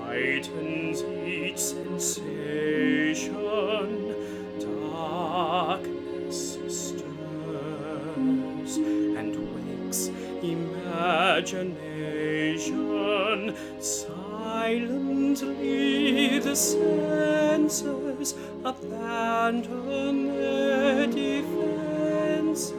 brightens each sensation, darkness stirs and wakes imagination. Silently the senses abandon their defenses.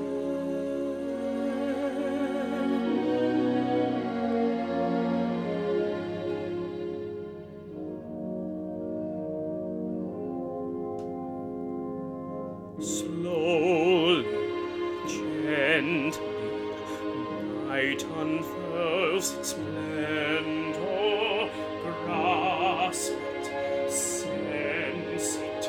Slowly, gently, night unfurls its splendor. Grasp it, sense it,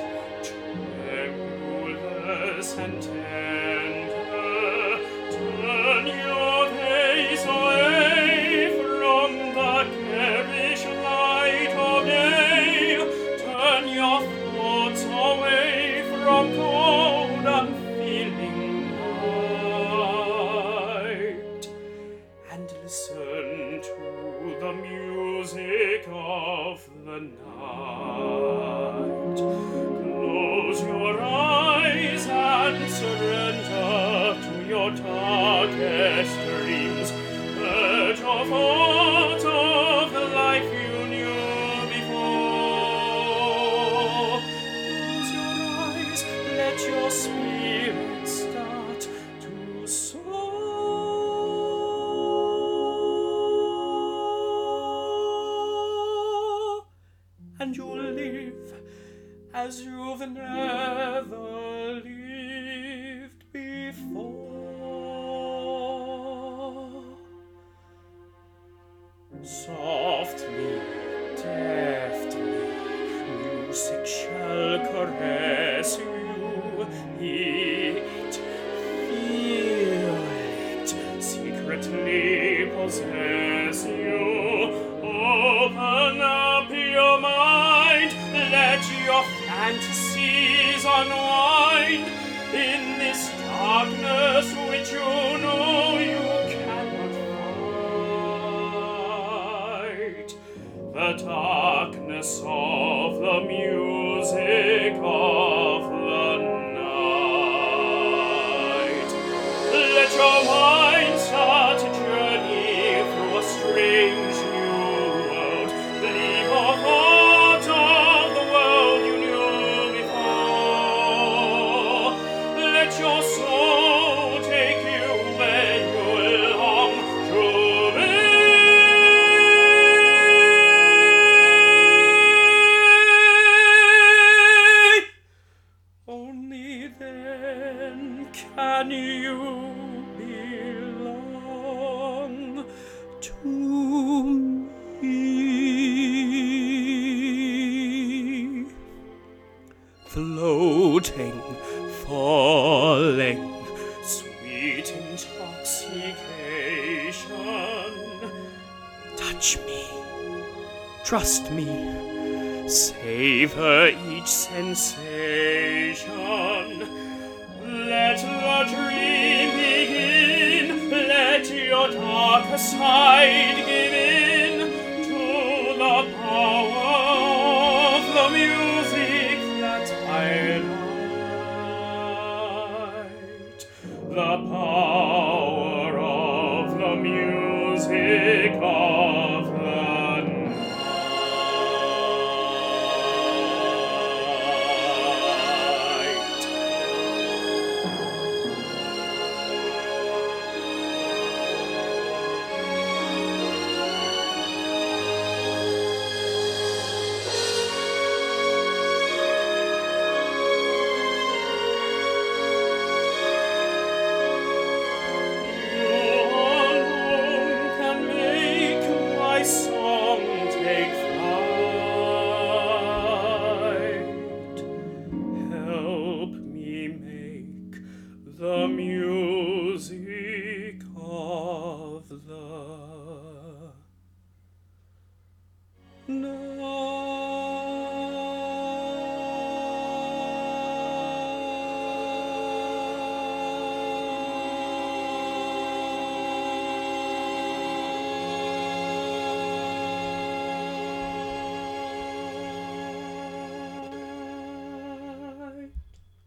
tremulous and tender. Turn your gaze away from the garish light of day. Turn your thoughts away from cold, unfeeling night, and listen to the music of the night. Close your eyes and surrender to your darkest dreams. Purge your thoughts of the life you knew before. Close your eyes, let your spirit start to soar, and you'll live as you've never lived before. Softly, deftly, music shall caress you. Hear it, feel it, secretly possess you. Open up your mind, let your fantasies unwind in this darkness which you know you cannot fight. The darkness of the music of the night. Let your mind start a journey through a strange new world. Leave off thought of the world you knew before. Let your soul take you where you belong to be. Only then can you belong to me. Floating, falling, sweet intoxication. Touch me, trust me, savor each sensation. Let the dream begin, let your darker side give in to the power of the music that I light. The power of the music of the night. The music of the night.